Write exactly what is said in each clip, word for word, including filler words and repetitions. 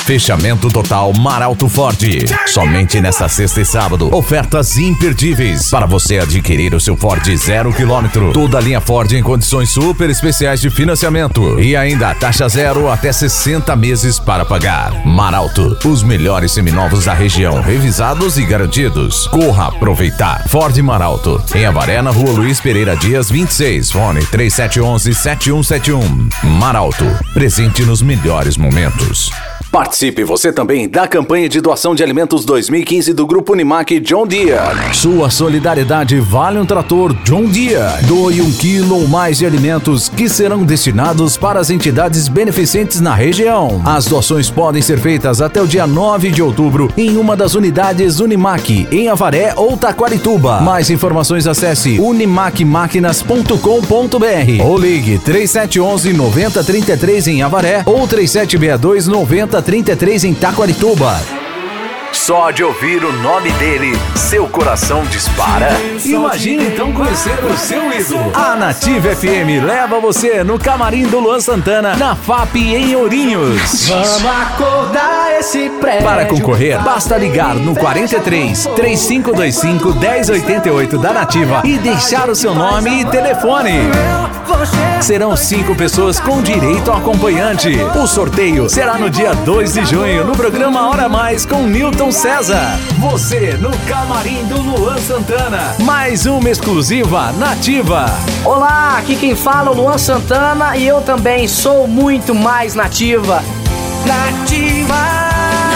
Fechamento total Maralto Ford. Somente nesta sexta e sábado, ofertas imperdíveis para você adquirir o seu Ford zero quilômetro. Toda a linha Ford em condições super especiais de financiamento e ainda taxa zero até sessenta meses para pagar. Maralto, os melhores seminovos da região, revisados e garantidos. Corra aproveitar. Ford Maralto, em Avaré, na Rua Luiz Pereira Dias vinte e seis, fone três sete um um, sete um sete um. Maralto, presente nos melhores momentos. Participe você também da campanha de doação de alimentos dois mil e quinze do Grupo Unimac John Deere. Sua solidariedade vale um trator John Deere. Doe um quilo ou mais de alimentos que serão destinados para as entidades beneficentes na região. As doações podem ser feitas até o dia nove de outubro em uma das unidades Unimac, em Avaré ou Taquarituba. Mais informações acesse unimac máquinas ponto com ponto br ou ligue três sete um um, nove zero três três em Avaré ou três sete seis dois, nove zero trinta e três em Taquarituba. Só de ouvir o nome dele, seu coração dispara. Imagina então conhecer o seu ídolo. A Nativa F M leva você no camarim do Luan Santana, na F A P em Ourinhos. Vamos acordar esse prédio. Para concorrer, basta ligar no quarenta e três, três cinco dois cinco, um zero oito oito da Nativa e deixar o seu nome e telefone. Serão cinco pessoas com direito ao acompanhante. O sorteio será no dia dois de junho, no programa Hora Mais com Newton César. Você no camarim do Luan Santana. Mais uma exclusiva Nativa. Olá, aqui quem fala é o Luan Santana e eu também sou muito mais nativa. Nativa.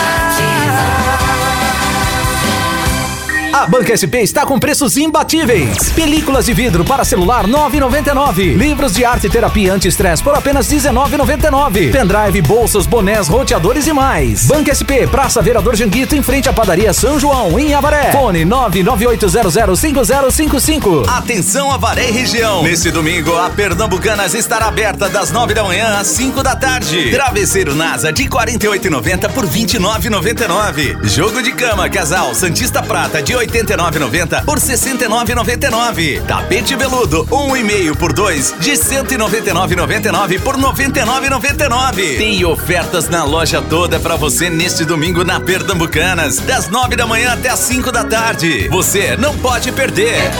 A Banca S P está com preços imbatíveis. Películas de vidro para celular nove reais e noventa e nove centavos. Livros de arte e terapia anti-estresse por apenas dezenove reais e noventa e nove centavos. Pendrive, bolsas, bonés, roteadores e mais. Banca S P, Praça Vereador Janguito, em frente à padaria São João, em Avaré. Fone nove nove oito zero zero cinco zero cinco cinco. Atenção Avaré e região. Nesse domingo, a Pernambucanas estará aberta das nove da manhã às cinco da tarde. Travesseiro NASA de quarenta e oito reais e noventa centavos por vinte e nove reais e noventa e nove centavos. Jogo de cama casal Santista Prata de oitenta e nove reais e noventa centavos por sessenta e nove reais e noventa e nove centavos. Tapete veludo um e meio por dois de cento e noventa e nove reais e noventa e nove centavos por noventa e nove reais e noventa e nove centavos. Tem ofertas na loja toda pra você neste domingo na Pernambucanas, das nove da manhã até as cinco da tarde. Você não pode perder.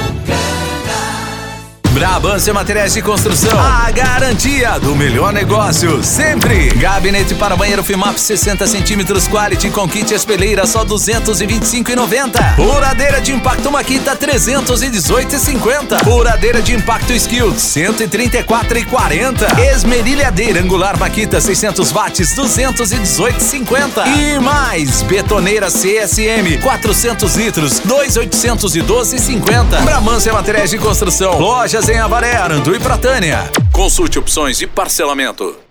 Brabância Materiais de Construção, a garantia do melhor negócio, sempre. Gabinete para banheiro Fimap sessenta centímetros Quality com kit espelheira só duzentos e vinte e cinco reais e noventa centavos. Furadeira de impacto Makita trezentos e dezoito reais e cinquenta centavos. Furadeira de impacto Skill cento e trinta e quatro reais e quarenta centavos. Esmerilhadeira angular Makita seiscentos watts duzentos e dezoito reais e cinquenta centavos. E mais, betoneira C S M quatrocentos litros dois mil oitocentos e doze reais e cinquenta centavos. Brabância Materiais de Construção, lojas em Avaré, Arandu e Pratânia. Consulte opções de parcelamento.